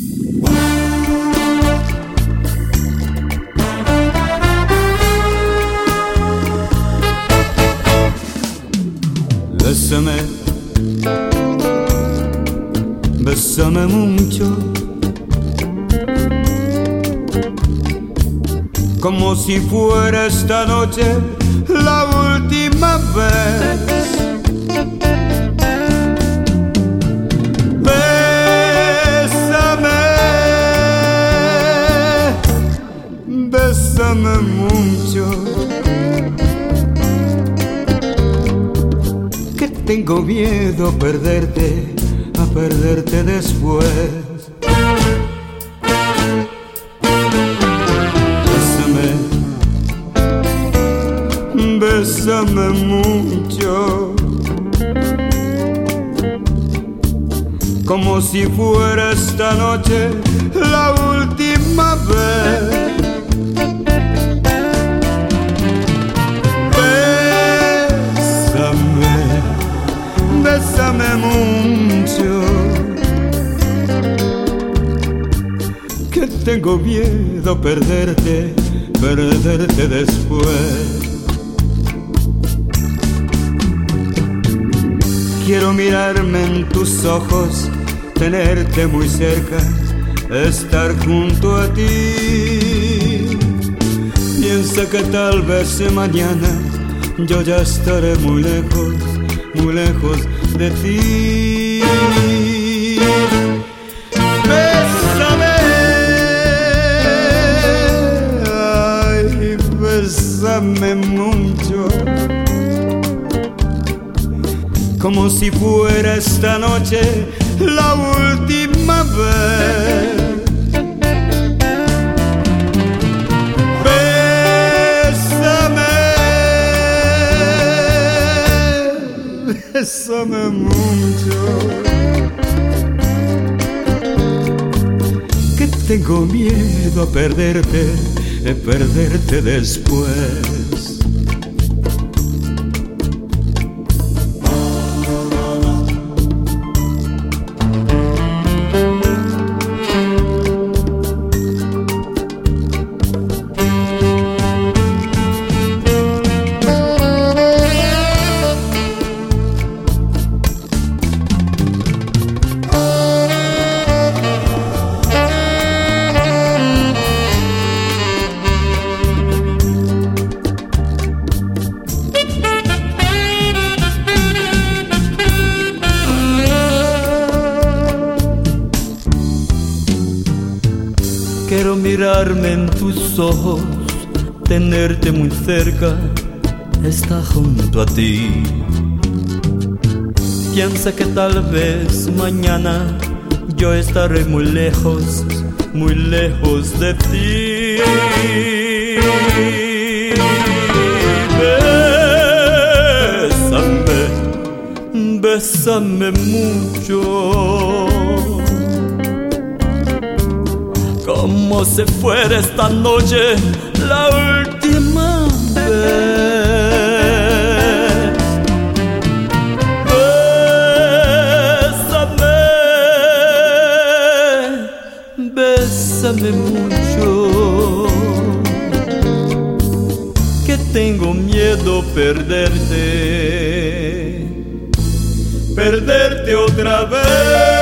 Bésame, bésame mucho, como si fuera esta noche la última vez. Bésame, bésame mucho, que tengo miedo a perderte después. Bésame mucho, como si fuera esta noche la última vez. Bésame, bésame mucho, que tengo miedo a perderte después. Quiero mirarme en tus ojos, tenerte muy cerca, estar junto a ti. Piensa que tal vez mañana yo ya estaré muy lejos de ti. Bésame, ay, bésame mucho, como si fuera esta noche la última vez. Bésame, bésame mucho, que tengo miedo a perderte después. Quiero mirarme en tus ojos, tenerte muy cerca, estar junto a ti. Piensa que tal vez mañana yo estaré muy lejos de ti. Bésame, bésame mucho, como si fuera esta noche la última vez. Bésame, bésame mucho, que tengo miedo perderte otra vez.